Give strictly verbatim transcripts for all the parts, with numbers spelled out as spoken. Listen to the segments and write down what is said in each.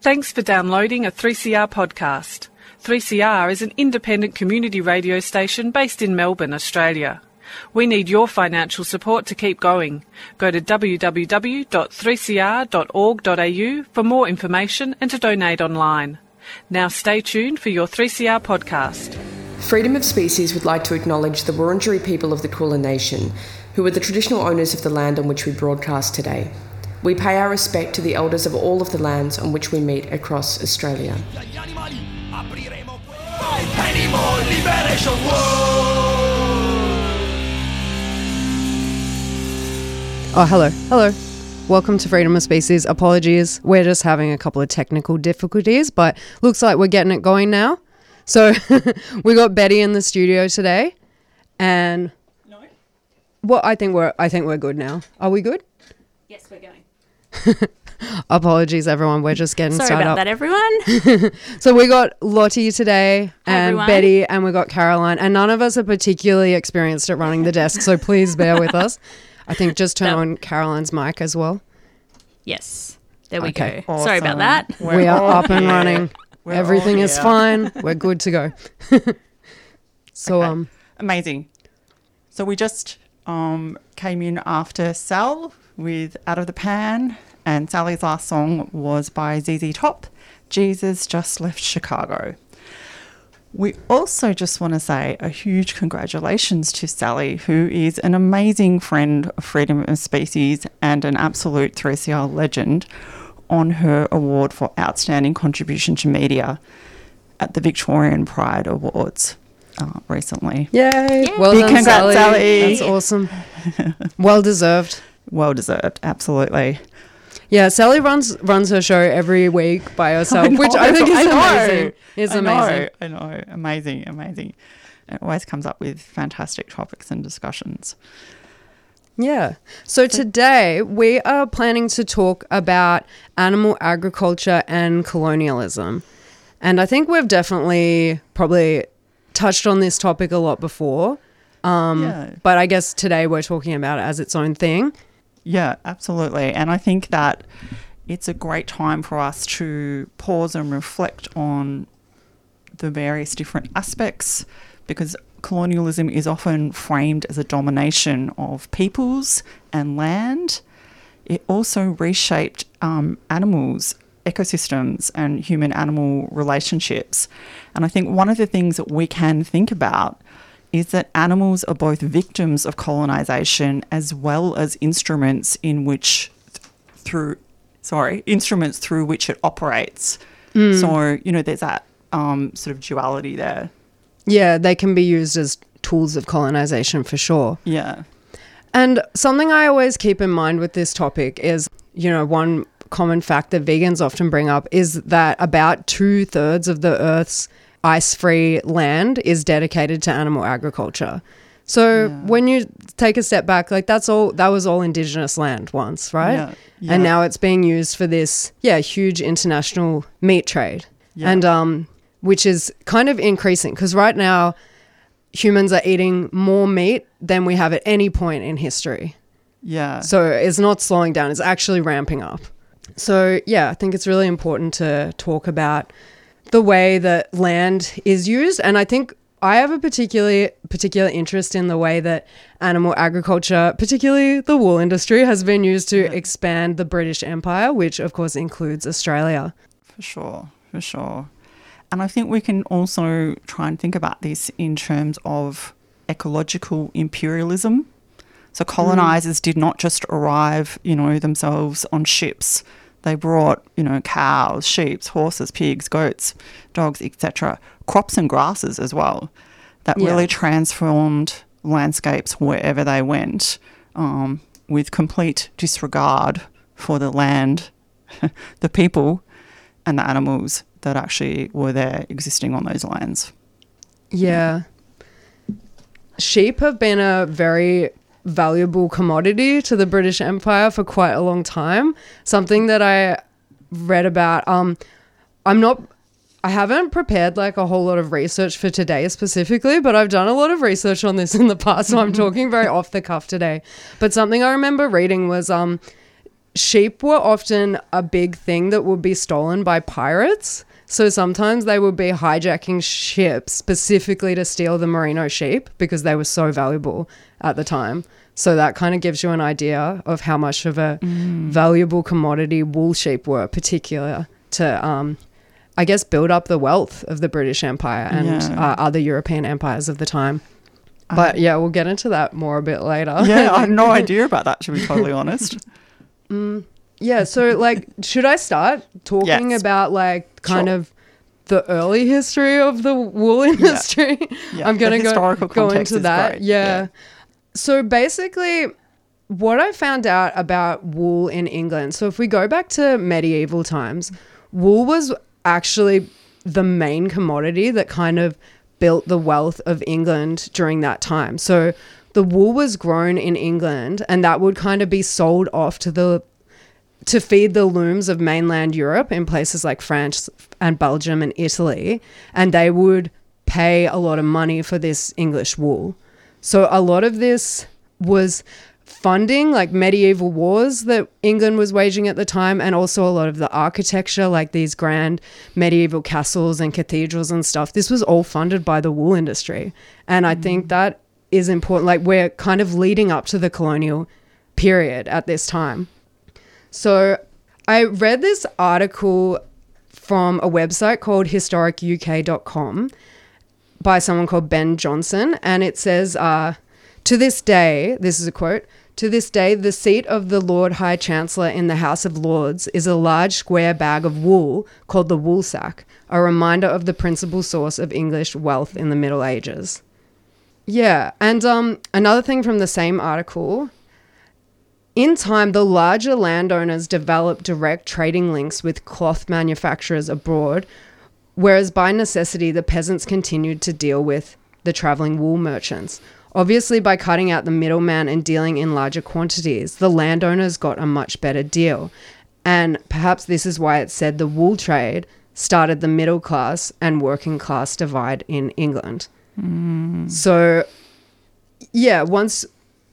Thanks for downloading a three C R podcast. three C R is an independent community radio station based in Melbourne, Australia. We need your financial support to keep going. Go to w w w dot three c r dot org dot a u for more information and to donate online. Now stay tuned for your three C R podcast. Freedom of Species would like to acknowledge the Wurundjeri people of the Kulin Nation, who are the traditional owners of the land on which we broadcast today. We pay our respect to the elders of all of the lands on which we meet across Australia. Oh, hello. Hello. Welcome to Freedom of Species. Apologies. We're just having a couple of technical difficulties, but looks like we're getting it going now. So we got Betty in the studio today, and no. Well, I think we're I think we're good now. Are we good? Yes, we're going. Apologies, everyone. We're just getting Sorry started about up. that, everyone. So we got Lottie today, and everyone. Betty, and we got Caroline, and none of us are particularly experienced at running the desk, so please bear with us. I think just turn No. on Caroline's mic as well. Yes, there we Okay. go. Sorry about that. We're we are up and running. We're Everything is here. fine. We're good to go. So, Okay. um, Amazing. So we just um, came in after Sal with Out of the Pan, and Sally's last song was by Z Z Top, Jesus Just Left Chicago. We also just want to say a huge congratulations to Sally, who is an amazing friend of Freedom of Species and an absolute three C R legend, on her award for Outstanding Contribution to Media at the Victorian Pride Awards uh, recently. yay. Yay. Well Big done, congrats, Sally. Sally. That's awesome. Well deserved. Well deserved, absolutely. Yeah, Sally runs runs her show every week by herself, I know, which I think is I know. amazing. Is I amazing. Know, I know, amazing, amazing. It always comes up with fantastic topics and discussions. Yeah. So today we are planning to talk about animal agriculture and colonialism. And I think we've definitely probably touched on this topic a lot before. Um, Yeah. But I guess today we're talking about it as its own thing. Yeah, absolutely. And I think that it's a great time for us to pause and reflect on the various different aspects, because colonialism is often framed as a domination of peoples and land. It also reshaped um, animals, ecosystems, and human-animal relationships. And I think one of the things that we can think about is that animals are both victims of colonisation as well as instruments in which th- through sorry instruments through which it operates. Mm. So you know, there's that um, sort of duality there. Yeah, they can be used as tools of colonization for sure. Yeah. And something I always keep in mind with this topic is, you know, one common fact that vegans often bring up is that about two thirds of the Earth's ice-free land is dedicated to animal agriculture. So Yeah. when you take a step back, like that's all, that was all indigenous land once, right? Yeah. Yeah. And now it's being used for this, yeah, huge international meat trade. Yeah. And, um, which is kind of increasing because right now humans are eating more meat than we have at any point in history. Yeah. So it's not slowing down, it's actually ramping up. So yeah, I think it's really important to talk about the way that land is used. And I think I have a particularly particular interest in the way that animal agriculture, particularly the wool industry, has been used to Yeah. expand the British Empire, which of course includes Australia. For sure, for sure. And I think we can also try and think about this in terms of ecological imperialism. So colonizers mm. did not just arrive, you know, themselves on ships. They brought, you know, cows, sheep, horses, pigs, goats, dogs, et cetera, crops and grasses as well, that Yeah. really transformed landscapes wherever they went, um, with complete disregard for the land, the people, and the animals that actually were there existing on those lands. Yeah. Sheep have been a very valuable commodity to the British Empire for quite a long time. Something that I read about. Um, I'm not, I haven't prepared like a whole lot of research for today specifically, but I've done a lot of research on this in the past, so I'm talking very off the cuff today. But something I remember reading was um, sheep were often a big thing that would be stolen by pirates. So sometimes they would be hijacking ships specifically to steal the merino sheep because they were so valuable at the time. So that kind of gives you an idea of how much of a mm. valuable commodity wool sheep were, particular to, um, I guess, build up the wealth of the British Empire and yeah. uh, other European empires of the time. But yeah, we'll get into that more a bit later. Yeah, I have no idea about that, to be totally honest. Mm, yeah, so like, should I start talking yes. about like kind sure. of the early history of the wool industry? Yeah. Yeah. I'm going to go, go into that. Great. Yeah. yeah. So basically, what I found out about wool in England, so if we go back to medieval times, wool was actually the main commodity that kind of built the wealth of England during that time. So the wool was grown in England, and that would kind of be sold off to the to feed the looms of mainland Europe in places like France and Belgium and Italy, and they would pay a lot of money for this English wool. So a lot of this was funding like medieval wars that England was waging at the time, and also a lot of the architecture, like these grand medieval castles and cathedrals and stuff. This was all funded by the wool industry. And I mm. think that is important. Like, we're kind of leading up to the colonial period at this time. So I read this article from a website called historic U K dot com by someone called Ben Johnson, and it says, uh, to this day, this is a quote, to this day, the seat of the Lord High Chancellor in the House of Lords is a large square bag of wool called the woolsack, a reminder of the principal source of English wealth in the Middle Ages. Yeah, and um, another thing from the same article, in time, the larger landowners developed direct trading links with cloth manufacturers abroad, whereas by necessity, the peasants continued to deal with the travelling wool merchants. Obviously, by cutting out the middleman and dealing in larger quantities, the landowners got a much better deal. And perhaps this is why it's said the wool trade started the middle class and working class divide in England. Mm. So, yeah, once,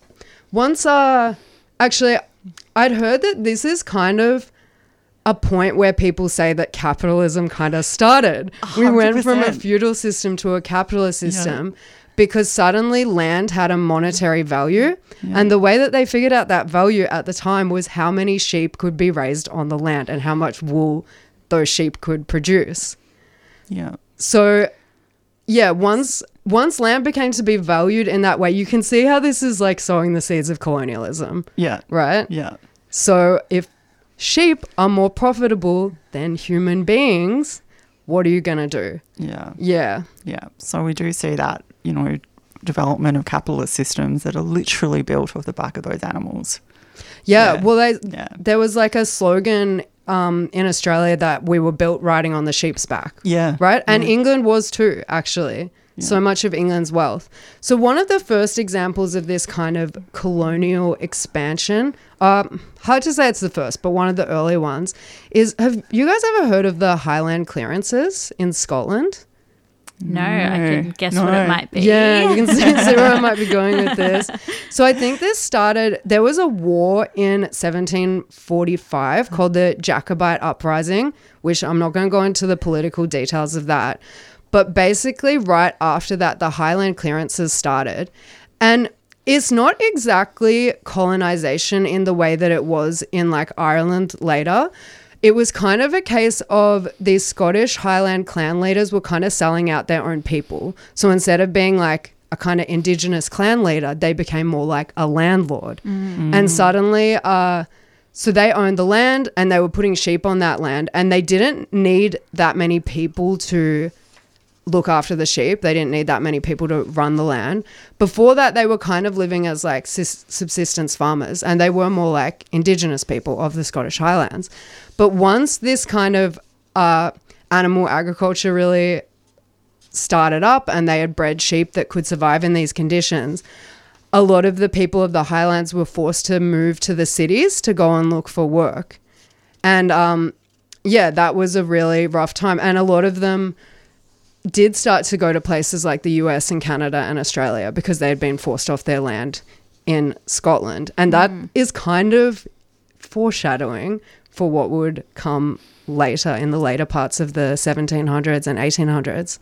once, uh, actually, I'd heard that this is kind of a point where people say that capitalism kind of started. We one hundred percent. Went from a feudal system to a capitalist system. Yeah. Because suddenly land had a monetary value. Yeah. And the way that they figured out that value at the time was how many sheep could be raised on the land and how much wool those sheep could produce. Yeah. So, yeah, once once land became to be valued in that way, you can see how this is like sowing the seeds of colonialism. Yeah. Right? Yeah. So if sheep are more profitable than human beings, what are you going to do? Yeah. Yeah. Yeah. So we do see that, you know, development of capitalist systems that are literally built off the back of those animals. Yeah. Yeah. Well, they, yeah. there was like a slogan um, in Australia that we were built riding on the sheep's back. Yeah. Right? And yeah. England was too, actually. Yeah. So much of England's wealth. So one of the first examples of this kind of colonial expansion, um, hard to say it's the first, but one of the early ones is, have you guys ever heard of the Highland clearances in Scotland? No, I can guess no. what it might be. Yeah, you can see, see where I might be going with this. So I think this started, there was a war in seventeen forty-five called the Jacobite Uprising, which I'm not going to go into the political details of that. But basically right after that, the Highland clearances started. And it's not exactly colonization in the way that it was in like Ireland later. It was kind of a case of these Scottish Highland clan leaders were kind of selling out their own people. So instead of being like a kind of indigenous clan leader, they became more like a landlord. Mm. And suddenly, uh, so they owned the land and they were putting sheep on that land, and they didn't need that many people to look after the sheep. They didn't need that many people to run the land. Before that, they were kind of living as like subsistence farmers, and they were more like indigenous people of the Scottish Highlands. But once this kind of uh, animal agriculture really started up and they had bred sheep that could survive in these conditions, a lot of the people of the Highlands were forced to move to the cities to go and look for work. And um, yeah, that was a really rough time. And a lot of them did start to go to places like the U S and Canada and Australia because they had been forced off their land in Scotland. And that mm. is kind of foreshadowing for what would come later in the later parts of the seventeen hundreds and eighteen hundreds.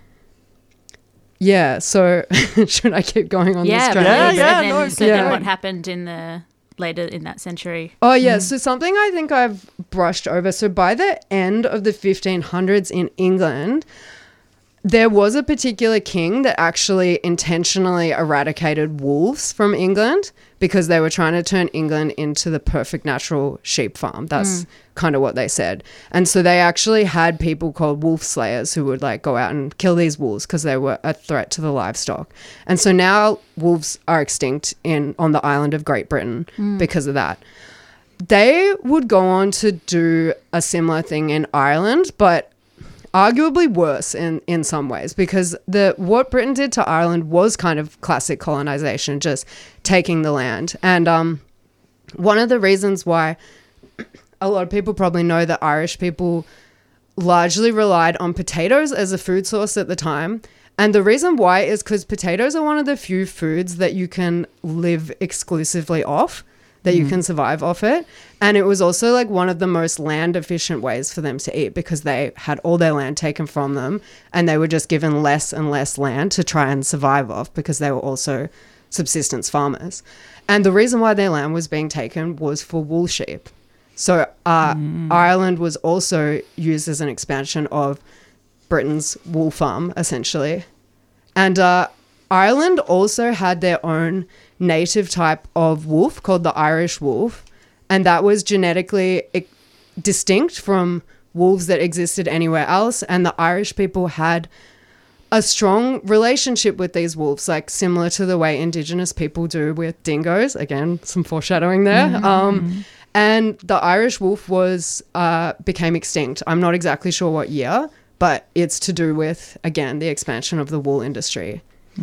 Yeah, so should I keep going on Yeah, this train? Yeah, please. yeah, And then, no, so yeah. then what happened in the later in that century? Oh, yeah. So something I think I've brushed over. So by the end of the fifteen hundreds in England, there was a particular king that actually intentionally eradicated wolves from England because they were trying to turn England into the perfect natural sheep farm. That's mm. kind of what they said. And so they actually had people called wolf slayers who would like go out and kill these wolves because they were a threat to the livestock. And so now wolves are extinct in on the island of Great Britain mm. because of that. They would go on to do a similar thing in Ireland, but arguably worse in, in some ways, because the what Britain did to Ireland was kind of classic colonization, just taking the land. And um, one of the reasons why a lot of people probably know that Irish people largely relied on potatoes as a food source at the time. And the reason why is because potatoes are one of the few foods that you can live exclusively off, that you can survive off it. And it was also like one of the most land efficient ways for them to eat because they had all their land taken from them and they were just given less and less land to try and survive off because they were also subsistence farmers. And the reason why their land was being taken was for wool sheep. So uh, mm. Ireland was also used as an expansion of Britain's wool farm, essentially. And uh, Ireland also had their own native type of wolf called the Irish wolf, and that was genetically e- distinct from wolves that existed anywhere else. And the Irish people had a strong relationship with these wolves, like similar to the way Indigenous people do with dingoes. Again, some foreshadowing there. Mm-hmm. Um, and the Irish wolf was uh, became extinct. I'm not exactly sure what year, but it's to do with, again, the expansion of the wool industry.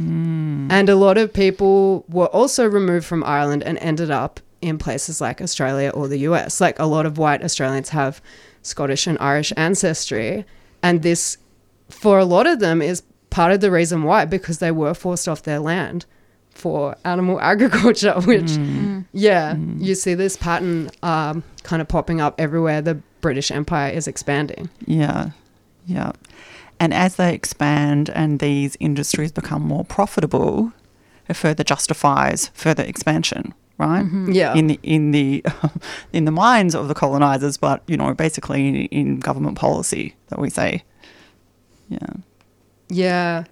Mm. And a lot of people were also removed from Ireland and ended up in places like Australia or the U S. Like a lot of white Australians have Scottish and Irish ancestry. And this, for a lot of them, is part of the reason why, because they were forced off their land for animal agriculture, which, mm. yeah, mm. you see this pattern um, kind of popping up everywhere the British Empire is expanding. Yeah, yeah. And as they expand and these industries become more profitable, it further justifies further expansion, right? Mm-hmm. Yeah. In the in the in the minds of the colonizers, but you know, basically in, in government policy that we say. Yeah. Yeah.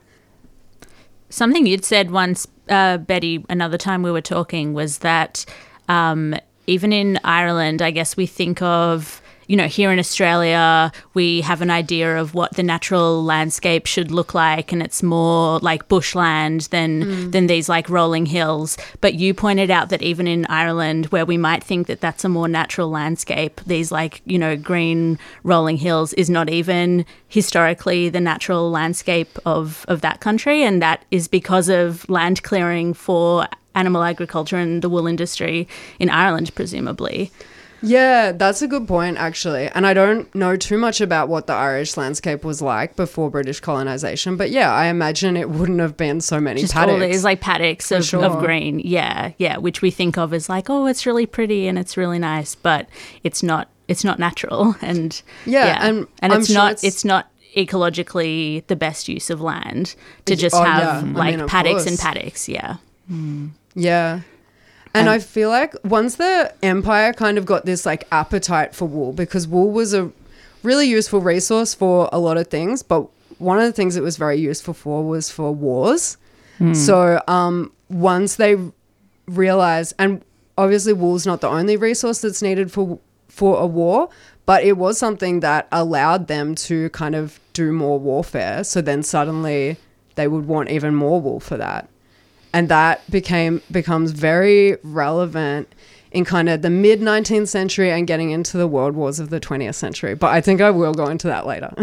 Something you'd said once, uh, Betty, another time we were talking, was that um, even in Ireland, I guess we think of, you know, here in Australia, we have an idea of what the natural landscape should look like, and it's more like bushland than mm. than these like rolling hills. But you pointed out that even in Ireland, where we might think that that's a more natural landscape, these like, you know, green rolling hills is not even historically the natural landscape of, of that country. And that is because of land clearing for animal agriculture and the wool industry in Ireland, presumably. Yeah, that's a good point, actually. And I don't know too much about what the Irish landscape was like before British colonization. But yeah, I imagine it wouldn't have been so many Just paddocks. all these like paddocks of, sure. of green. Yeah, yeah, which we think of as like, oh, it's really pretty and it's really nice, but it's not it's not natural. And yeah, yeah. and, and I'm it's sure not it's, it's not ecologically the best use of land to just oh, have yeah. like I mean, paddocks course. and paddocks. Yeah. Mm. Yeah. And I feel like once the empire kind of got this like appetite for wool, because wool was a really useful resource for a lot of things, but one of the things it was very useful for was for wars. Mm. So um, once they realized, and obviously wool's not the only resource that's needed for for a war, but it was something that allowed them to kind of do more warfare. So then suddenly they would want even more wool for that. And that became becomes very relevant in kind of the mid nineteenth century and getting into the world wars of the twentieth century. But I think I will go into that later.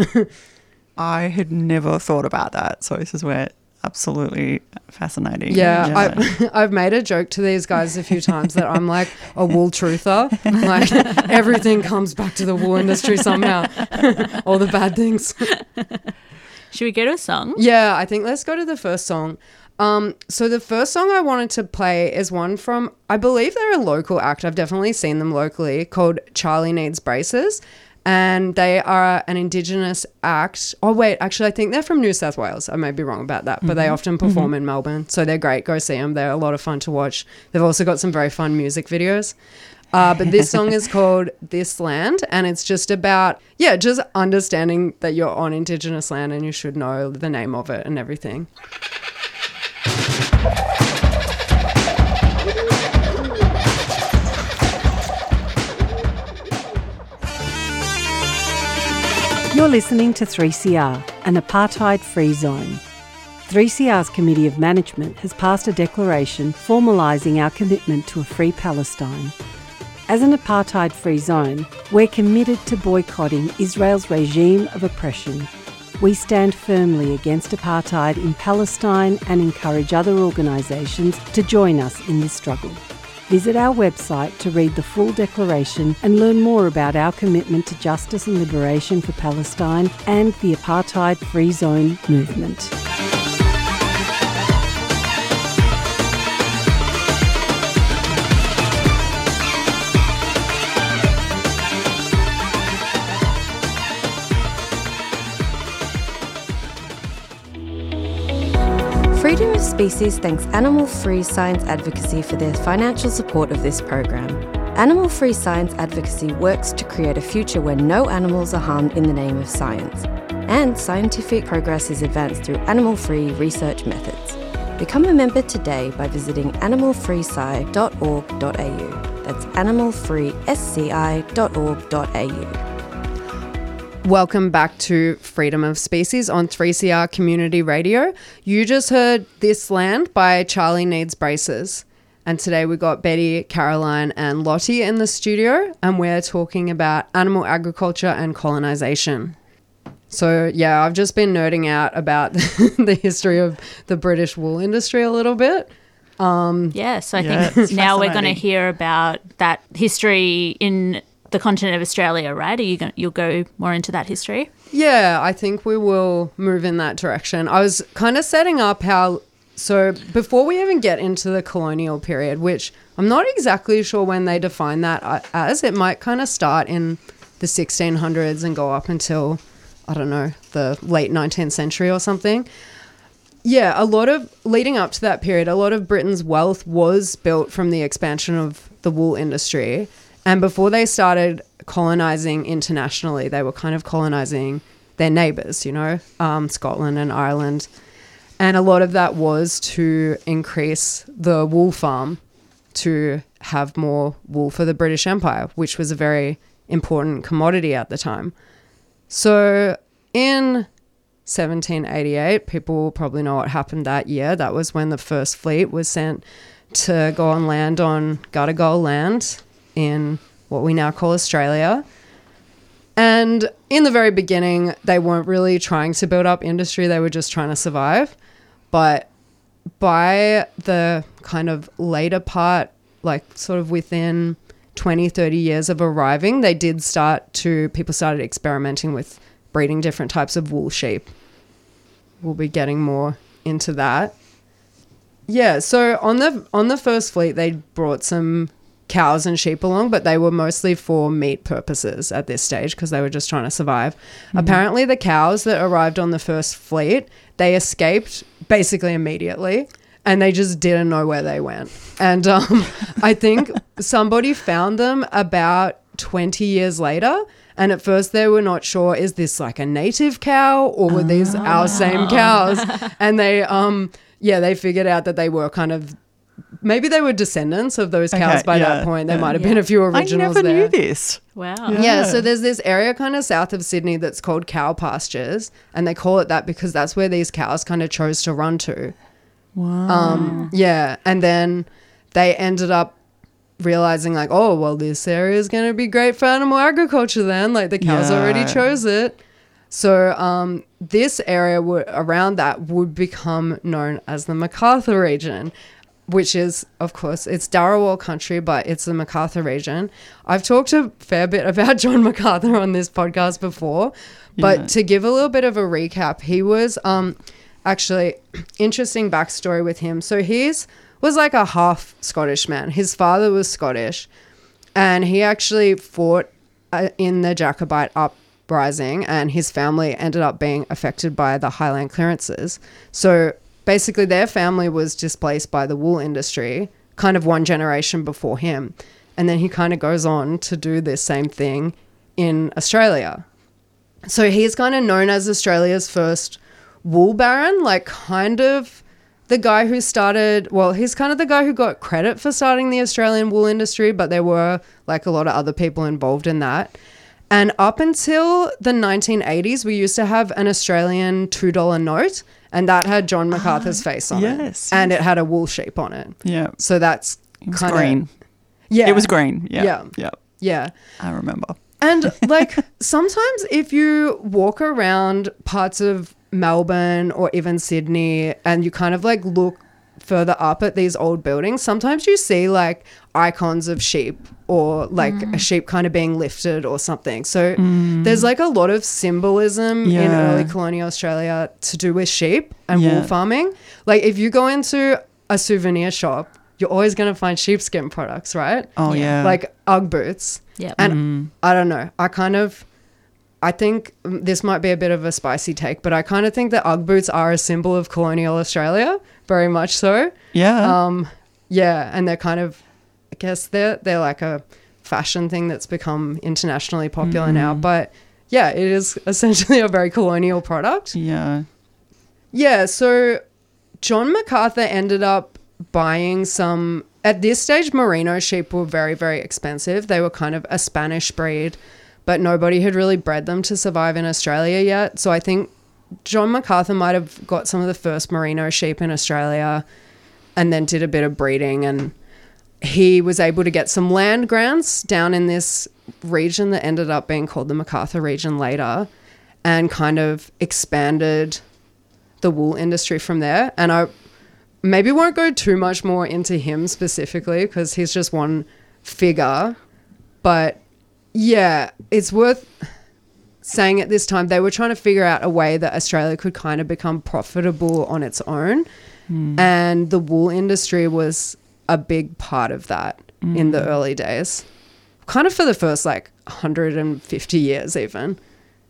I had never thought about that. So this is where absolutely fascinating. Yeah, yeah. I've, I've made a joke to these guys a few times that I'm like a wool truther. Like everything comes back to the wool industry somehow. All the bad things. Should we go to a song? Yeah, I think let's go to the first song. Um, so the first song I wanted to play is one from, I believe they're a local act. I've definitely seen them locally, called Charlie Needs Braces. And they are an Indigenous act. Oh, wait, actually, I think they're from New South Wales. I may be wrong about that, but mm-hmm. they often perform mm-hmm. in Melbourne. So they're great. Go see them. They're a lot of fun to watch. They've also got some very fun music videos. Uh, but this song is called This Land, and it's just about, yeah, just understanding that you're on Indigenous land and you should know the name of it and everything. You're listening to three C R, an apartheid-free zone. three C R's Committee of Management has passed a declaration formalising our commitment to a free Palestine. As an apartheid-free zone, we're committed to boycotting Israel's regime of oppression. We stand firmly against apartheid in Palestine and encourage other organisations to join us in this struggle. Visit our website to read the full declaration and learn more about our commitment to justice and liberation for Palestine and the apartheid-free zone movement. Freedom of Species thanks Animal Free Science Advocacy for their financial support of this program. Animal Free Science Advocacy works to create a future where no animals are harmed in the name of science, and scientific progress is advanced through animal-free research methods. Become a member today by visiting animal free sci dot org dot a u. That's animal free sci dot org dot a u. Welcome back to Freedom of Species on three C R Community Radio. You just heard This Land by Charlie Needs Braces. And today we got Betty, Caroline and Lottie in the studio, and we're talking about animal agriculture and colonisation. So yeah, I've just been nerding out about the history of the British wool industry a little bit. Um, yes, I yeah, think now we're going to hear about that history in the continent of Australia, right? Are you going, you'll go more into that history? Yeah, I think we will move in that direction. I was kind of setting up how, so before we even get into the colonial period, which I'm not exactly sure when they define that as, it might kind of start in the sixteen hundreds and go up until, I don't know, the late nineteenth century or something. Yeah, a lot of, leading up to that period, a lot of Britain's wealth was built from the expansion of the wool industry. And before they started colonising internationally, they were kind of colonising their neighbours, you know, um, Scotland and Ireland. And a lot of that was to increase the wool farm to have more wool for the British Empire, which was a very important commodity at the time. So in seventeen eighty-eight, people will probably know what happened that year. That was when the first fleet was sent to go on land on Gadigal land in what we now call Australia. And in the very beginning, they weren't really trying to build up industry. They were just trying to survive. But by the kind of later part, like sort of within twenty, thirty years of arriving, they did start to, people started experimenting with breeding different types of wool sheep. We'll be getting more into that. Yeah, so on the on the first fleet, they brought some cows and sheep along, but they were mostly for meat purposes at this stage because they were just trying to survive. Mm-hmm. Apparently, the cows that arrived on the first fleet, they escaped basically immediately, and they just didn't know where they went. And um, I think somebody found them about twenty years later, and at first they were not sure, is this like a native cow or were oh. these our same cows? And they, um, yeah, they figured out that they were kind of, maybe they were descendants of those cows okay, by yeah, that point. There yeah. might have yeah. been a few originals there. I never there. knew this. Wow. Yeah. yeah, so there's this area kind of south of Sydney that's called cow pastures, and they call it that because that's where these cows kind of chose to run to. Wow. Um, yeah, and then they ended up realizing like, oh, well, this area is going to be great for animal agriculture then. Like the cows yeah. already chose it. So um, this area would, around that would become known as the Macarthur region, which is, of course, it's Darawal country, but it's the Macarthur region. I've talked a fair bit about John Macarthur on this podcast before, but yeah. to give a little bit of a recap, he was um, actually, interesting backstory with him. So he's was like a half Scottish man. His father was Scottish, and he actually fought uh, in the Jacobite uprising, and his family ended up being affected by the Highland clearances. So basically their family was displaced by the wool industry kind of one generation before him. And then he kind of goes on to do this same thing in Australia. So he's kind of known as Australia's first wool baron, like kind of the guy who started, well, he's kind of the guy who got credit for starting the Australian wool industry, but there were like a lot of other people involved in that. And up until the nineteen eighties, we used to have an Australian two dollar note, and that had John MacArthur's ah, face on yes, it. And it had a wool sheep on it. Yeah. So that's kind of green. Yeah. It was green. Yeah. Yeah. Yeah. Yeah. I remember. And like sometimes if you walk around parts of Melbourne or even Sydney and you kind of like look further up at these old buildings, sometimes you see like icons of sheep or like mm. a sheep kind of being lifted or something. So mm. there's like a lot of symbolism yeah. in early colonial Australia to do with sheep and yeah. wool farming. Like if you go into a souvenir shop, you're always going to find sheepskin products, right? Oh yeah. Like Ugg boots. Yeah. And mm. I don't know. I kind of I think this might be a bit of a spicy take, but I kind of think that Ugg boots are a symbol of colonial Australia, very much so. Yeah. Um, yeah, and they're kind of, I guess they're they're like a fashion thing that's become internationally popular mm-hmm. now. But yeah, it is essentially a very colonial product. Yeah. Yeah. So John MacArthur ended up buying some. At this stage, merino sheep were very very expensive. They were kind of a Spanish breed, but nobody had really bred them to survive in Australia yet. So I think John MacArthur might have got some of the first merino sheep in Australia and then did a bit of breeding. And he was able to get some land grants down in this region that ended up being called the MacArthur region later and kind of expanded the wool industry from there. And I maybe won't go too much more into him specifically because he's just one figure, but yeah, it's worth saying at this time they were trying to figure out a way that Australia could kind of become profitable on its own. Mm. And the wool industry was a big part of that mm. in the early days. Kind of for the first like one hundred fifty years even.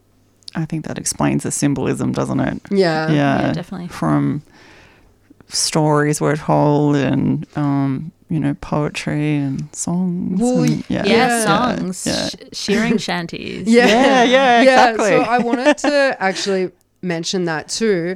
I think that explains the symbolism, doesn't it? Yeah. Yeah, yeah definitely. From stories we're told and um you know, poetry and songs. Well, and, yeah. yeah, yeah, songs, yeah. Sh- shearing shanties. Yeah, yeah, yeah, exactly. Yeah, so I wanted to actually mention that too.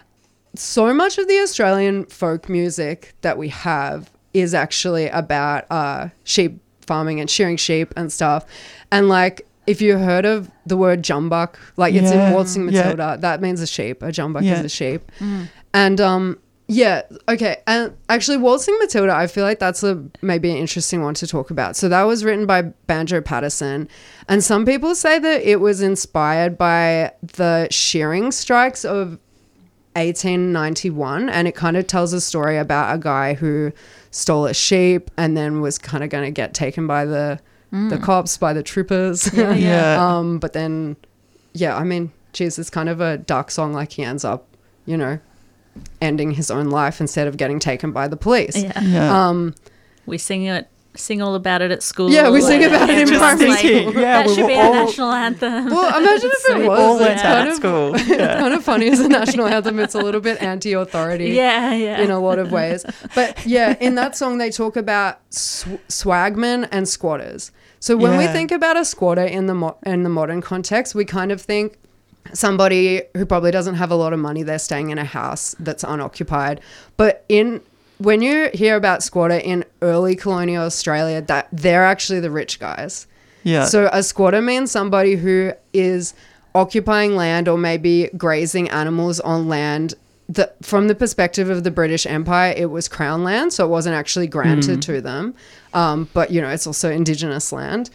So much of the Australian folk music that we have is actually about uh, sheep farming and shearing sheep and stuff. And like, if you heard of the word jumbuck, like it's yeah, in Waltzing Matilda, yeah. that means a sheep. A jumbuck yeah. is a sheep. Mm. And um. Yeah, okay. And actually, Waltzing Matilda, I feel like that's a maybe an interesting one to talk about. So that was written by Banjo Patterson. And some people say that it was inspired by the shearing strikes of eighteen ninety-one. And it kind of tells a story about a guy who stole a sheep and then was kind of going to get taken by the mm. the cops, by the troopers. Yeah, yeah. um, but then, yeah, I mean, geez, it's kind of a dark song, like he ends up, you know, ending his own life instead of getting taken by the police. Yeah. yeah. Um, we sing it, sing all about it at school. Yeah, we sing about it in Just primary like, school. Yeah, that we should were be all- our national anthem. Well, imagine if So it was. all It's went kind at of, school. it's Yeah. kind of funny as a national anthem. It's a little bit anti-authority yeah, yeah. in a lot of ways. But yeah, in that song, they talk about sw- swagmen and squatters. So when we Yeah. think about a squatter in the mo- in the modern context, we kind of think somebody who probably doesn't have a lot of money, they're staying in a house that's unoccupied. But in when you hear about squatter in early colonial Australia, that they're actually the rich guys. Yeah. So a squatter means somebody who is occupying land or maybe grazing animals on land that, from the perspective of the British Empire, it was Crown land, so it wasn't actually granted mm. to them. Um, but, you know, it's also Indigenous land.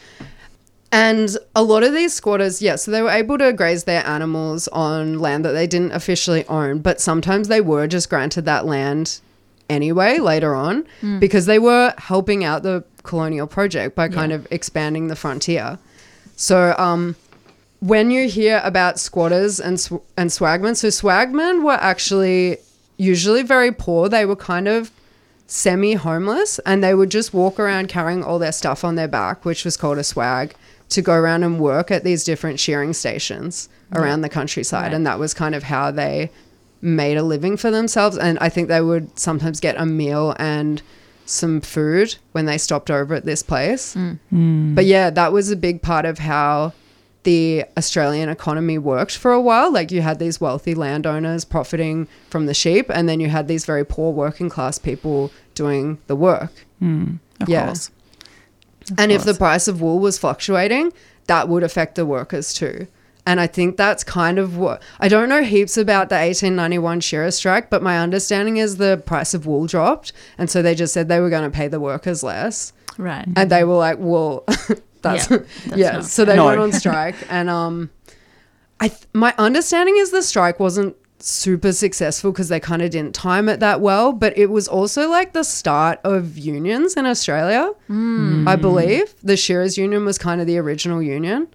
And a lot of these squatters, yeah, so they were able to graze their animals on land that they didn't officially own, but sometimes they were just granted that land anyway later on mm. because they were helping out the colonial project by kind yeah. of expanding the frontier. So um, when you hear about squatters and sw- and swagmen, so swagmen were actually usually very poor. They were kind of semi-homeless, and they would just walk around carrying all their stuff on their back, which was called a swag, to go around and work at these different shearing stations around the countryside. Right. And that was kind of how they made a living for themselves. And I think they would sometimes get a meal and some food when they stopped over at this place. Mm. Mm. But yeah, that was a big part of how the Australian economy worked for a while. Like, you had these wealthy landowners profiting from the sheep, and then you had these very poor working class people doing the work. Mm, of Yeah. course. Of And if the course. price of wool was fluctuating, that would affect the workers too. And I think that's kind of what, I don't know heaps about the eighteen ninety-one shearers strike, but my understanding is the price of wool dropped. And so they just said they were going to pay the workers less. Right. And they were like, well, that's, Yeah, yeah. that's not So they No. went on strike. And um, I th- my understanding is the strike wasn't super successful because they kind of didn't time it that well. But it was also like the start of unions in Australia, I believe. The Shearers Union was kind of the original union.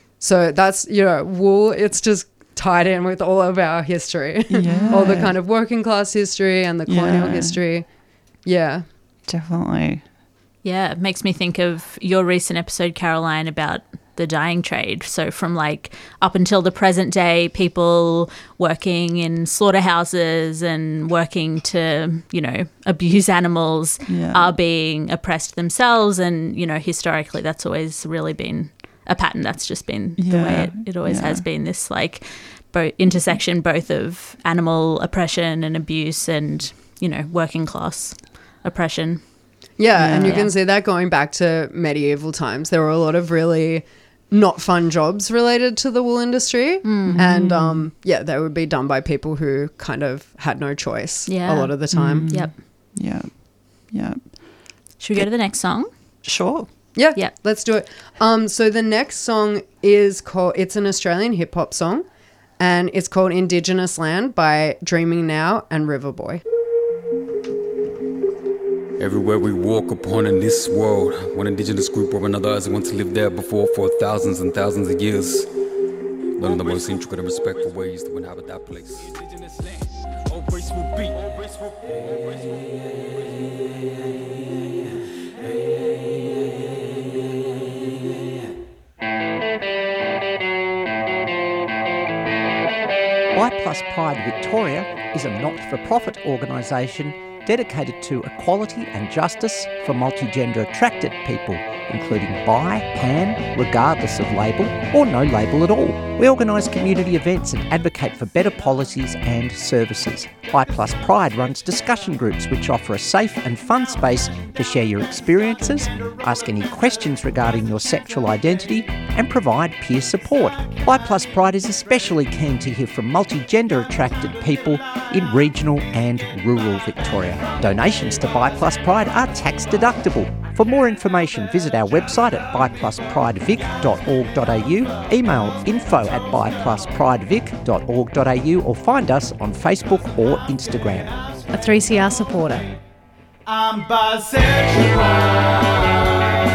So that's, you know, wool, it's just tied in with all of our history. Yeah. All the kind of working class history and the colonial Yeah. history. Yeah. Definitely. Yeah, it makes me think of your recent episode, Caroline, about the dyeing trade. So from like up until the present day, people working in slaughterhouses and working to, you know, abuse animals Yeah. are being oppressed themselves. And, you know, historically, that's always really been a pattern. That's just been the way Yeah, it, it always yeah. has been, this like both intersection both of animal oppression and abuse and, you know, working class oppression. Yeah, and you Yeah. can see that going back to medieval times. There were a lot of really not fun jobs related to the wool industry. Mm-hmm. And um, yeah, they would be done by people who kind of had no choice Yeah. a lot of the time. Yep. Yeah. Yeah. Should we go to the next song? Sure. Yeah, Yeah. let's do it. Um, so the next song is called, it's an Australian hip hop song, and it's called Indigenous Land by Dreaming Now and Riverboy. Everywhere we walk upon in this world, one indigenous group or another has once lived there before for thousands and thousands of years. Learning the most intricate and respectful ways to inhabit that place. Indigenous land, oh graceful beat, oh graceful, oh Y Plus Pride Victoria is a not-for-profit organisation dedicated to equality and justice for multigender attracted people, including bi, pan, regardless of label or no label at all. We organise community events and advocate for better policies and services. Y Plus Pride runs discussion groups which offer a safe and fun space to share your experiences, ask any questions regarding your sexual identity and provide peer support. Y Plus Pride is especially keen to hear from multigender attracted people in regional and rural Victoria. Donations to Y Plus Pride are tax deductible. For more information, visit our website at bi plus pride vic dot org dot a u, email info at bi plus pride vic dot org dot a u, or find us on Facebook or Instagram. A three C R supporter. I'm bisexual.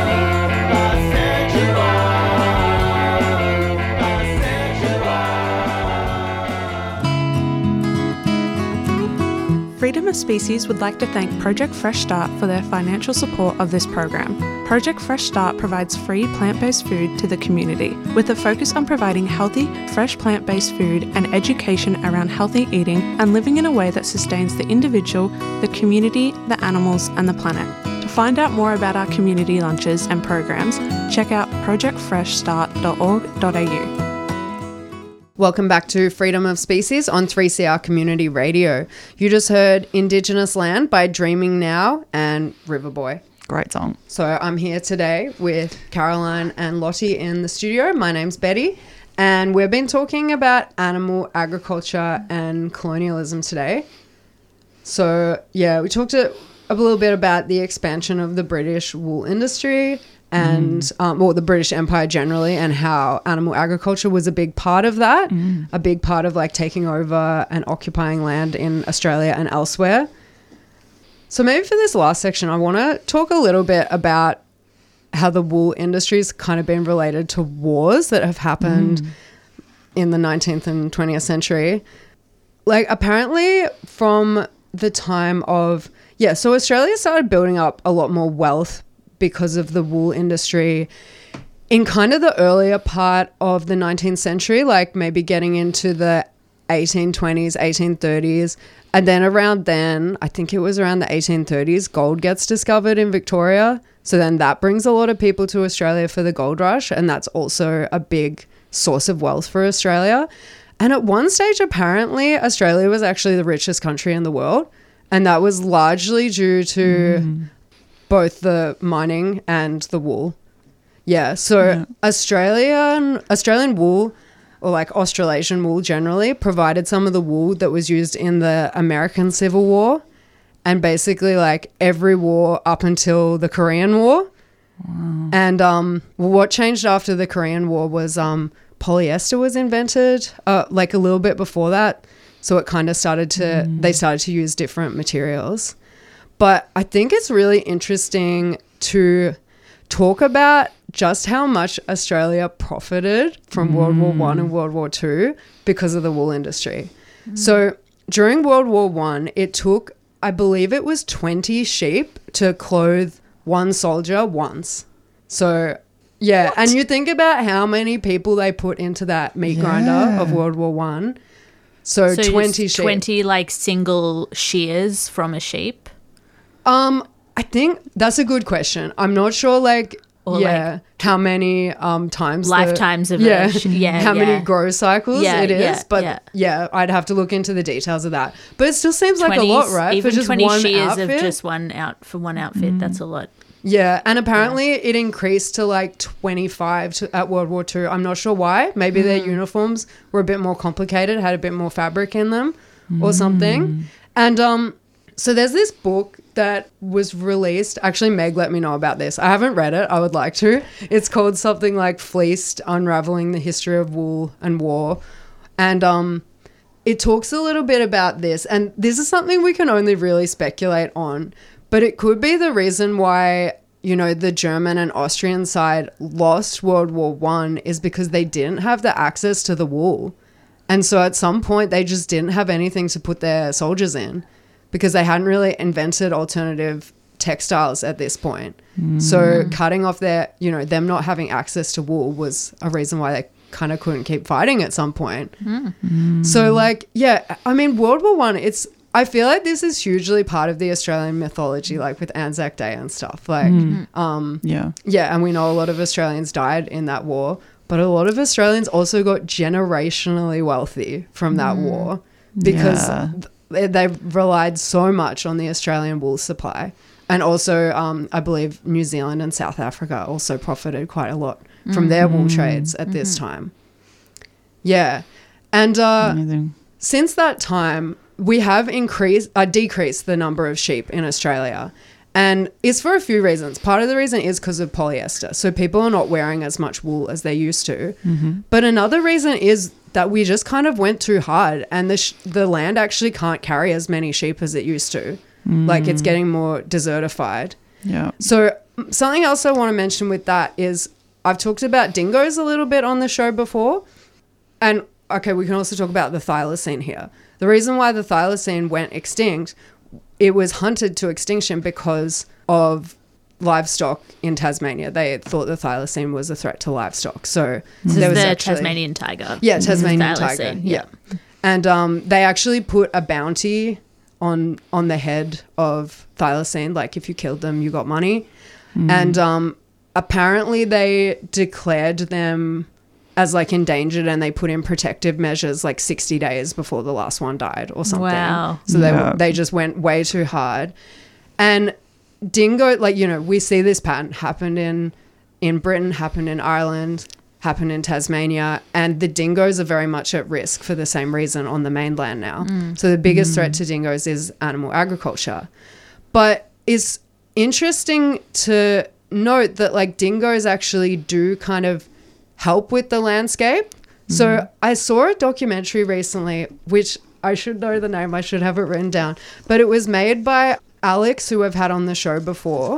Freedom of Species would like to thank Project Fresh Start for their financial support of this program. Project Fresh Start provides free plant-based food to the community, with a focus on providing healthy, fresh plant-based food and education around healthy eating and living in a way that sustains the individual, the community, the animals, and the planet. To find out more about our community lunches and programs, check out project fresh start dot org dot a u. Welcome back to Freedom of Species on three C R Community Radio. You just heard Indigenous Land by Dreaming Now and Riverboy. Great song. So I'm here today with Caroline and Lottie in the studio. My name's Betty, and we've been talking about animal agriculture and colonialism today. So yeah, we talked a, a little bit about the expansion of the British wool industry and mm. um, well, the British Empire generally, and how animal agriculture was a big part of that, mm. a big part of like taking over and occupying land in Australia and elsewhere. So maybe for this last section, I want to talk a little bit about how the wool industry's kind of been related to wars that have happened mm. in the nineteenth and twentieth century. Like, apparently from the time of, yeah, so Australia started building up a lot more wealth because of the wool industry in kind of the earlier part of the nineteenth century, like maybe getting into the eighteen twenties, eighteen thirties. And then around then, I think it was around the eighteen thirties, gold gets discovered in Victoria. So then that brings a lot of people to Australia for the gold rush. And that's also a big source of wealth for Australia. And at one stage, apparently, Australia was actually the richest country in the world. And that was largely due to mm. both the mining and the wool. Yeah, so yeah. Australian Australian wool, or like Australasian wool generally, provided some of the wool that was used in the American Civil War and basically like every war up until the Korean War. Wow. And um, what changed after the Korean War was um, polyester was invented uh, like a little bit before that. So it kind of started to, mm. they started to use different materials. But I think it's really interesting to talk about just how much Australia profited from mm. World War One and World War Two because of the wool industry. Mm. So during World War One, it took, I believe it was twenty sheep to clothe one soldier once. So yeah, what? And you think about how many people they put into that meat yeah. grinder of World War One. So, so twenty sheep. twenty like single shears from a sheep? Um, I think that's a good question. I'm not sure like or yeah, like how many um times lifetimes the, of yeah, a sh- yeah, how yeah. many grow cycles yeah, it is, yeah, but yeah. yeah, I'd have to look into the details of that. But it still seems like twenty, a lot, right? Even for just twenty one shears outfit? of just one out for one outfit, mm. that's a lot. Yeah, and apparently yeah. it increased to like twenty-five to, at World War Two. I'm not sure why. Maybe mm. their uniforms were a bit more complicated, had a bit more fabric in them mm. or something. And um, so there's this book that was released. Actually, Meg let me know about this. I haven't read it. I would like to. It's called something like Fleeced, Unraveling the History of Wool and War. And um, it talks a little bit about this. And this is something we can only really speculate on. But it could be the reason why, you know, the German and Austrian side lost World War One is because they didn't have the access to the wool. And so at some point they just didn't have anything to put their soldiers in because they hadn't really invented alternative textiles at this point. Mm. So cutting off their, you know, them not having access to wool was a reason why they kind of couldn't keep fighting at some point. Mm. Mm. So like, yeah, I mean, World War One, it's, I feel like this is hugely part of the Australian mythology, like with Anzac Day and stuff. Like, mm. um, yeah, yeah, and we know a lot of Australians died in that war, but a lot of Australians also got generationally wealthy from that mm. war because yeah. th- they relied so much on the Australian wool supply. And also, um, I believe New Zealand and South Africa also profited quite a lot from mm-hmm. their wool trades at mm-hmm. this time. Yeah, and uh, since that time, we have increased, uh, decreased the number of sheep in Australia. And it's for a few reasons. Part of the reason is because of polyester. So people are not wearing as much wool as they used to. Mm-hmm. But another reason is that we just kind of went too hard and the sh- the land actually can't carry as many sheep as it used to. Mm. Like it's getting more desertified. Yeah. So something else I want to mention with that is I've talked about dingoes a little bit on the show before. And okay, we can also talk about the thylacine here. The reason why the thylacine went extinct, it was hunted to extinction because of livestock in Tasmania. They thought the thylacine was a threat to livestock. So this there is was the actually, Tasmanian tiger. Yeah, Tasmanian tiger. Yeah. yeah. And um, they actually put a bounty on on the head of thylacine. Like if you killed them, you got money. Mm. And um, apparently they declared them as like endangered and they put in protective measures like sixty days before the last one died or something. Wow. So yeah. they they just went way too hard. And dingo, like, you know, we see this pattern happen in in Britain, happened in Ireland, happened in Tasmania, and the dingoes are very much at risk for the same reason on the mainland now. Mm. So the biggest mm. threat to dingoes is animal agriculture. But it's interesting to note that like dingoes actually do kind of help with the landscape. Mm-hmm. So I saw a documentary recently, which I should know the name, I should have it written down, but it was made by Alex, who I've had on the show before,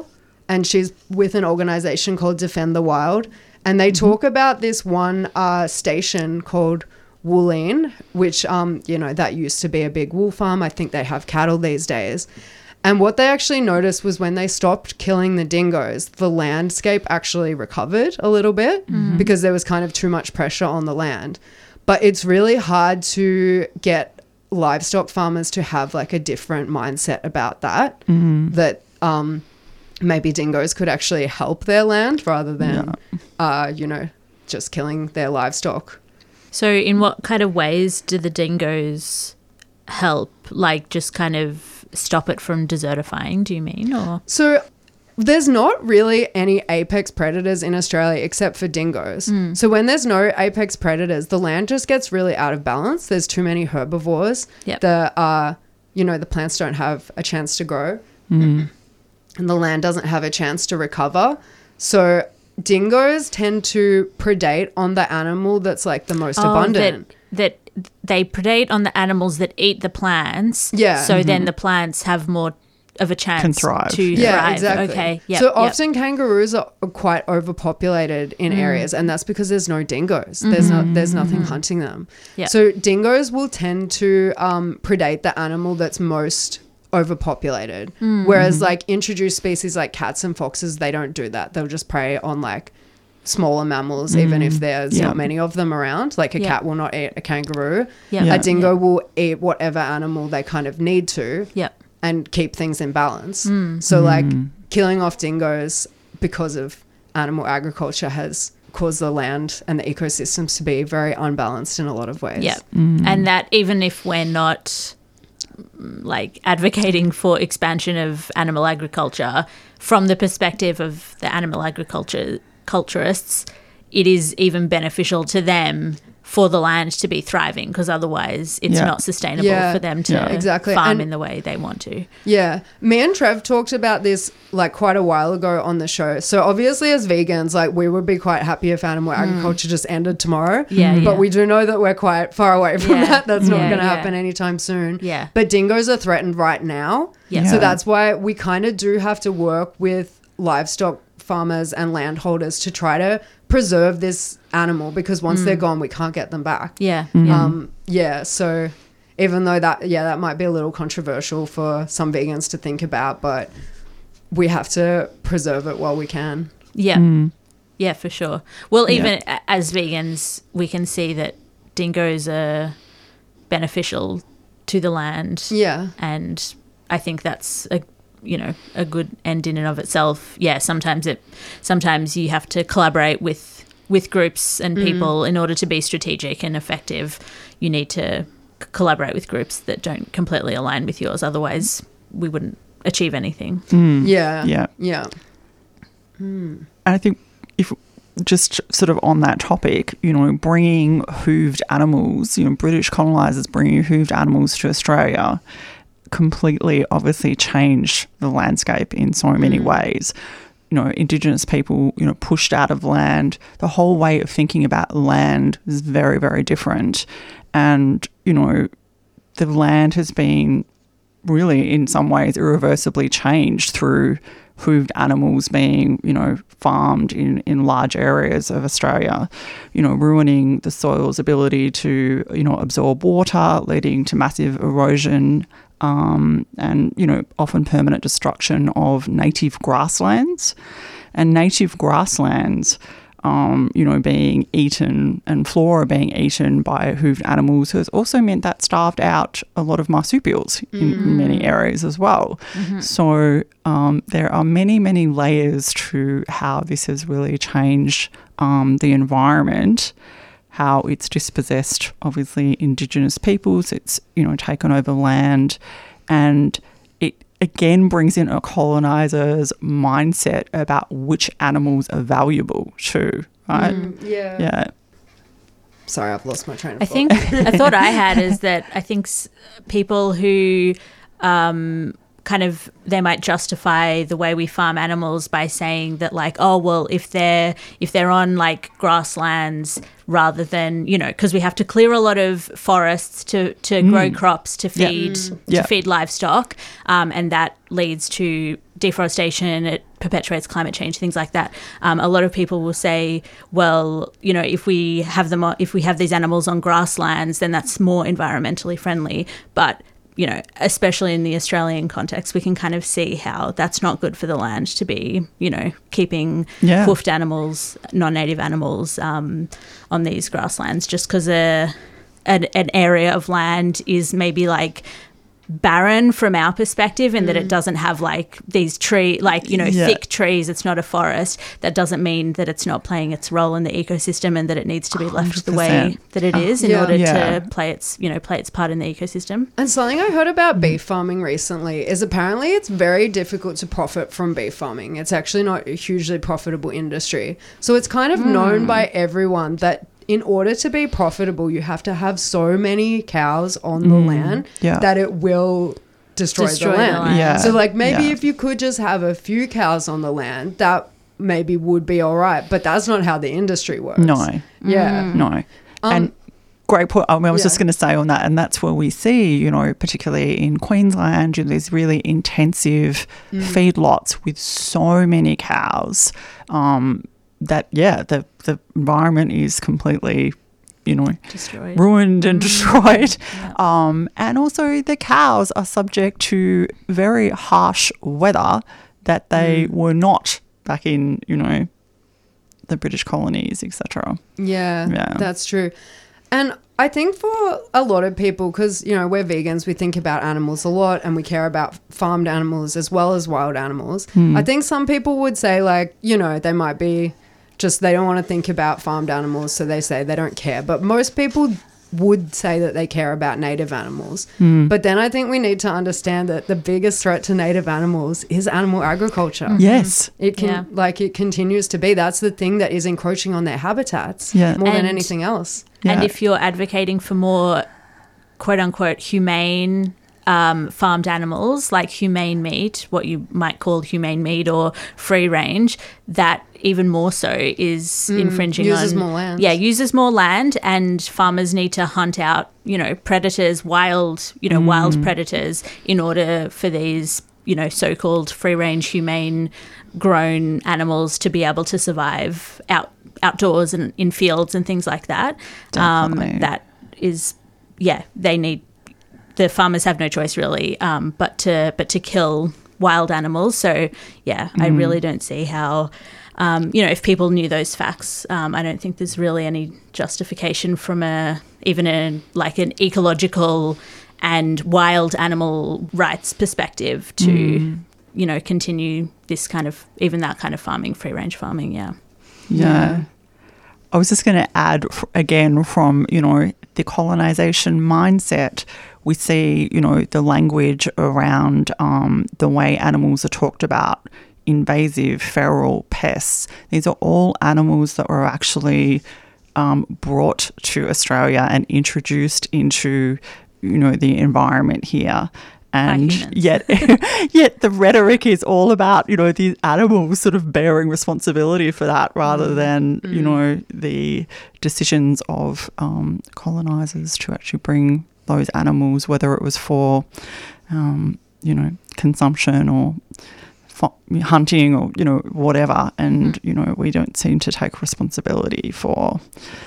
and she's with an organization called Defend the Wild. And they talk about this one uh, station called Woolleen, which, um, you know, that used to be a big wool farm. I think they have cattle these days. And what they actually noticed was when they stopped killing the dingoes, the landscape actually recovered a little bit mm-hmm. because there was kind of too much pressure on the land. But it's really hard to get livestock farmers to have like a different mindset about that, mm-hmm. that um, maybe dingoes could actually help their land rather than, yeah. uh, you know, just killing their livestock. So in what kind of ways do the dingoes help, like just kind of stop it from desertifying, do you mean? Or So there's not really any apex predators in Australia except for dingoes. Mm. So when there's no apex predators, the land just gets really out of balance. There's too many herbivores. Yep. The, uh, you know, the plants don't have a chance to grow. Mm. And the land doesn't have a chance to recover. So dingoes tend to predate on the animal that's like the most oh, abundant. That, that they predate on the animals that eat the plants. Yeah. So mm-hmm. then the plants have more of a chance Can thrive. to yeah, thrive. Exactly. Okay. Yep, so yep. often kangaroos are quite overpopulated in mm. areas, and that's because there's no dingoes. Mm-hmm. There's not there's nothing mm-hmm. hunting them. Yep. So dingoes will tend to um, predate the animal that's most overpopulated. Mm-hmm. Whereas like introduced species like cats and foxes, they don't do that. They'll just prey on like smaller mammals, mm. even if there's yeah. not many of them around. Like a yeah. cat will not eat a kangaroo. Yeah. Yeah. A dingo yeah. will eat whatever animal they kind of need to. Yeah. And keep things in balance. Mm. So like Mm. killing off dingoes because of animal agriculture has caused the land and the ecosystems to be very unbalanced in a lot of ways. Yeah. Mm. And that even if we're not like advocating for expansion of animal agriculture, from the perspective of the animal agriculture culturists, it is even beneficial to them for the land to be thriving, because otherwise it's Yeah. not sustainable Yeah. for them to Yeah. Exactly. farm And- in the way they want to. Yeah. Me and Trev talked about this like quite a while ago on the show. So obviously as vegans, like we would be quite happy if animal agriculture just ended tomorrow. Mm. Yeah, But yeah. we do know that we're quite far away from Yeah. that. That's not Yeah, going to yeah. happen anytime soon. Yeah. But dingoes are threatened right now. Yeah. Yeah. So that's why we kind of do have to work with livestock farmers and landholders to try to preserve this animal, because once Mm. they're gone, we can't get them back. Yeah. Mm. yeah. Um, yeah, so even though that, yeah, that might be a little controversial for some vegans to think about, but we have to preserve it while we can. Yeah. Mm. Yeah, for sure. Well, Yeah. even a- as vegans, we can see that dingoes are beneficial to the land. Yeah. And I think that's a you know a good end in and of itself. Yeah, sometimes it sometimes you have to collaborate with with groups and people in order to be strategic and effective. You need to c- collaborate with groups that don't completely align with yours, otherwise we wouldn't achieve anything. Mm. Yeah. Yeah. Yeah. And I think if just sort of on that topic, you know, bringing hooved animals, you know, British colonisers bringing hooved animals to Australia completely obviously changed the landscape in so many ways. You know, Indigenous people, you know, pushed out of land. The whole way of thinking about land is very, very different. And, you know, the land has been really in some ways irreversibly changed through hooved animals being, you know, farmed in, in large areas of Australia, you know, ruining the soil's ability to, you know, absorb water, leading to massive erosion um, and, you know, often permanent destruction of native grasslands. And native grasslands, um, you know, being eaten and flora being eaten by hooved animals has also meant that starved out a lot of marsupials in, in many areas as well. Mm-hmm. So um, there are many, many layers to how this has really changed um, the environment, how it's dispossessed, obviously, Indigenous peoples. It's, you know, taken over land, and it again brings in a coloniser's mindset about which animals are valuable too, right? Mm, yeah. Yeah. Sorry, I've lost my train of I thought. think a thought I had is that I think s- people who um, kind of they might justify the way we farm animals by saying that like, oh well, if they're if they're on like grasslands rather than, you know, because we have to clear a lot of forests to to mm. grow crops to feed yeah. to yeah. feed livestock, um, and that leads to deforestation. It perpetuates climate change, things like that. Um, a lot of people will say, well, you know, if we have them, if we have these animals on grasslands, then that's more environmentally friendly. But you know, especially in the Australian context, we can kind of see how that's not good for the land to be, you know, keeping yeah. hoofed animals, non-native animals um, on these grasslands, just because a an, an area of land is maybe like barren from our perspective in mm. that it doesn't have like these tree like you know yeah. thick trees, it's not a forest. That doesn't mean that it's not playing its role in the ecosystem and that it needs to be left one hundred percent the way that it is in yeah. order yeah. to play its you know play its part in the ecosystem. And something I heard about beef farming recently is apparently it's very difficult to profit from beef farming. It's actually not a hugely profitable industry, so it's kind of mm. known by everyone that in order to be profitable, you have to have so many cows on the mm, land yeah. that it will destroy, destroy the, land. the land. Yeah. So, like, maybe yeah. if you could just have a few cows on the land, that maybe would be all right. But that's not how the industry works. No. Yeah. No. Um, and great point. I, mean, I was yeah. just going to say on that, and that's where we see, you know, particularly in Queensland, you know, these really intensive mm. feedlots with so many cows um, that, yeah, the, the environment is completely, you know, destroyed. ruined and destroyed. Yeah. Um, and also the cows are subject to very harsh weather that they mm. were not back in, you know, the British colonies, et cetera. Yeah, yeah, that's true. And I think for a lot of people, because, you know, we're vegans, we think about animals a lot and we care about farmed animals as well as wild animals. Mm. I think some people would say, like, you know, they might be just they don't want to think about farmed animals, so they say they don't care. But most people would say that they care about native animals. Mm. But then I think we need to understand that the biggest threat to native animals is animal agriculture. Mm-hmm. Yes. It can, yeah. like, it continues to be. That's the thing that is encroaching on their habitats yeah. more and, than anything else. Yeah. And if you're advocating for more quote unquote humane Um, farmed animals, like humane meat, what you might call humane meat or free range, that even more so is Mm, infringing uses on more land. Yeah, uses more land, and farmers need to hunt out, you know, predators, wild, you know, Mm. wild predators in order for these, you know, so-called free range humane grown animals to be able to survive out outdoors and in fields and things like that. Definitely. Um, that is, yeah, they need. The farmers have no choice really, um, but to but to kill wild animals. So yeah, mm. I really don't see how, um, you know, if people knew those facts, um, I don't think there's really any justification from a even a like an ecological and wild animal rights perspective to mm. you know continue this kind of even that kind of farming, free range farming. Yeah. Yeah. yeah. I was just going to add f- again from, you know, the colonisation mindset. We see, you know, the language around um, the way animals are talked about, invasive feral pests. These are all animals that were actually um, brought to Australia and introduced into, you know, the environment here. And yet, yet the rhetoric is all about, you know, these animals sort of bearing responsibility for that rather mm. than, mm. you know, the decisions of um, colonisers to actually bring those animals, whether it was for, um, you know, consumption or fo- hunting or, you know, whatever. And, mm. you know, we don't seem to take responsibility for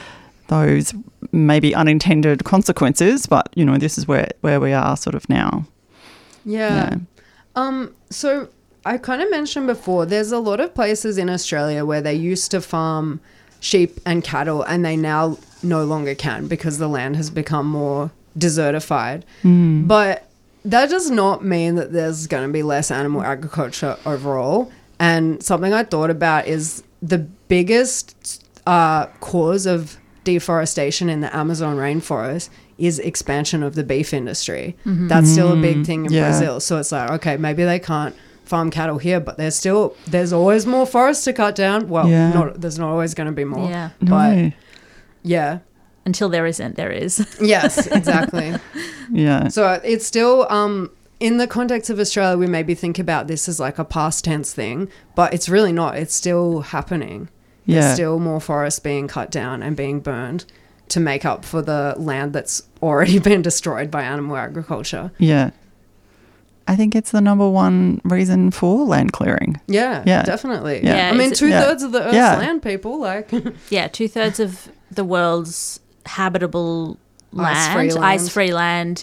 those maybe unintended consequences. But, you know, this is where, where we are sort of now. Yeah. yeah. Um. So I kind of mentioned before, there's a lot of places in Australia where they used to farm sheep and cattle and they now no longer can because the land has become more desertified. Mm. But that does not mean that there's going to be less animal agriculture overall. And something I thought about is the biggest uh, cause of deforestation in the Amazon rainforest is expansion of the beef industry. Mm-hmm. That's still a big thing in yeah. Brazil. So it's like, okay, maybe they can't farm cattle here, but there's still, there's always more forests to cut down. Well, yeah. not, there's not always going to be more. Yeah. But no. yeah. Until there isn't, there is. Yes, exactly. yeah. So it's still, um, in the context of Australia, we maybe think about this as like a past tense thing, but it's really not. It's still happening. Yeah. There's still more forests being cut down and being burned to make up for the land that's already been destroyed by animal agriculture. Yeah. I think it's the number one reason for land clearing. Yeah, Yeah. definitely. Yeah. Yeah, I mean, is it- two thirds of the Earth's Yeah. land, people, like, Yeah, two thirds of the world's habitable Ice-free land, land. ice-free land,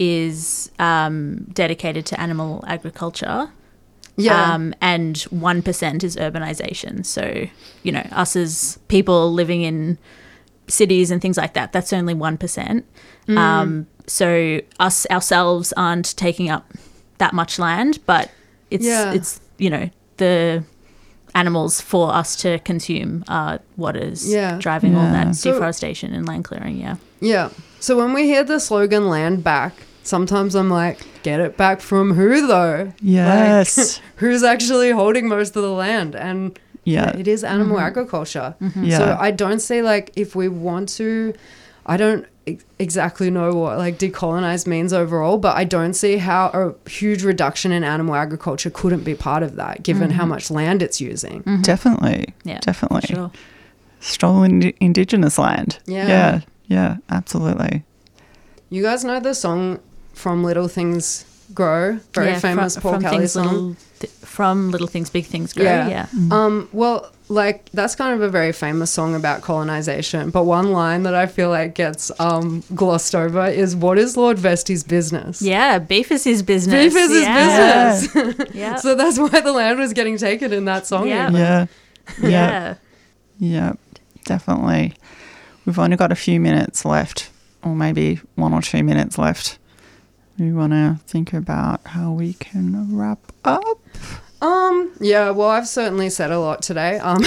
is um, dedicated to animal agriculture. yeah. Um, and one percent is urbanization. So, you know, us as people living in cities and things like that, that's only one percent. Mm. Um, so us ourselves aren't taking up that much land, but it's, Yeah. it's you know, the animals for us to consume are what is Yeah. driving all Yeah. that So- deforestation and land clearing, yeah. Yeah. So when we hear the slogan land back, sometimes I'm like, get it back from who though? Yes. Like, who's actually holding most of the land? And Yeah. it is animal agriculture. Yeah. So I don't see like if we want to, I don't ex- exactly know what like decolonize means overall, but I don't see how a huge reduction in animal agriculture couldn't be part of that given how much land it's using. Definitely. Yeah, Definitely. for sure. Stolen ind- indigenous land. Yeah. Yeah. Yeah. Absolutely. You guys know the song From Little Things Grow? Very Yeah, famous from, Paul from Kelly things song. little, th- from little things, big things grow. Yeah. Yeah. Um, well, like that's kind of a very famous song about colonization. But one line that I feel like gets um, glossed over is, "What is Lord Vestey's business?" Yeah, beef is his business. Beef is his yeah. business. Yeah. So that's why the land was getting taken in that song. Yeah. even. Yeah. Yeah. yeah. Yeah. Definitely. We've only got a few minutes left, or maybe one or two minutes left. We want to think about how we can wrap up. Um, yeah, well, I've certainly said a lot today. Um,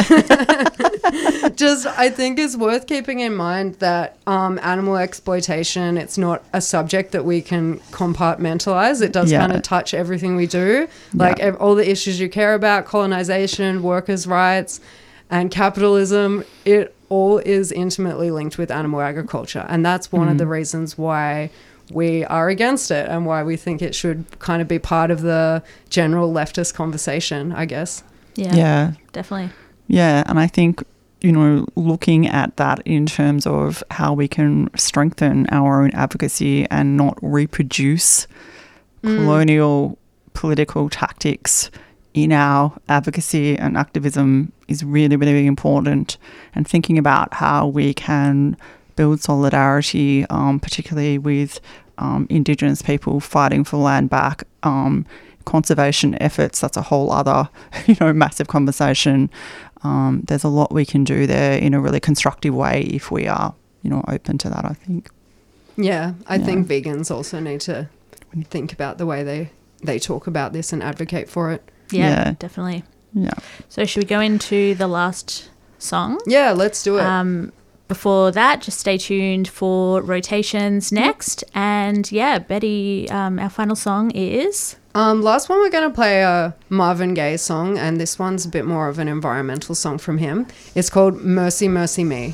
just, I think it's worth keeping in mind that um, animal exploitation, it's not a subject that we can compartmentalize. It does Yeah. kind of touch everything we do. Like Yeah. ev- all the issues you care about, colonization, workers' rights, and capitalism, it all is intimately linked with animal agriculture. And that's one of the reasons why we are against it and why we think it should kind of be part of the general leftist conversation, I guess. Yeah. Yeah. Definitely. Yeah. And I think, you know, looking at that in terms of how we can strengthen our own advocacy and not reproduce colonial political tactics in our advocacy and activism is really, really important. And thinking about how we can build solidarity, um, particularly with um, Indigenous people fighting for land back, um, conservation efforts, that's a whole other, you know, massive conversation. Um, there's a lot we can do there in a really constructive way if we are, you know, open to that, I think. Yeah, I Yeah. think vegans also need to think about the way they, they talk about this and advocate for it. Yeah, Yeah. definitely. Yeah. So should we go into the last song? Yeah, let's do it. Um, before that, just stay tuned for rotations next. And yeah, Betty, um, our final song is... Um, last one, we're going to play a Marvin Gaye song, and this one's a bit more of an environmental song from him. It's called Mercy, Mercy Me.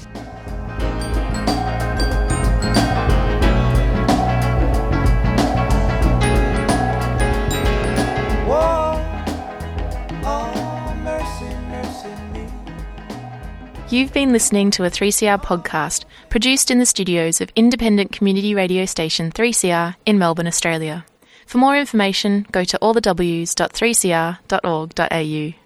You've been listening to a three C R podcast produced in the studios of independent community radio station three C R in Melbourne, Australia. For more information, go to all the w s dot three c r dot org dot a u.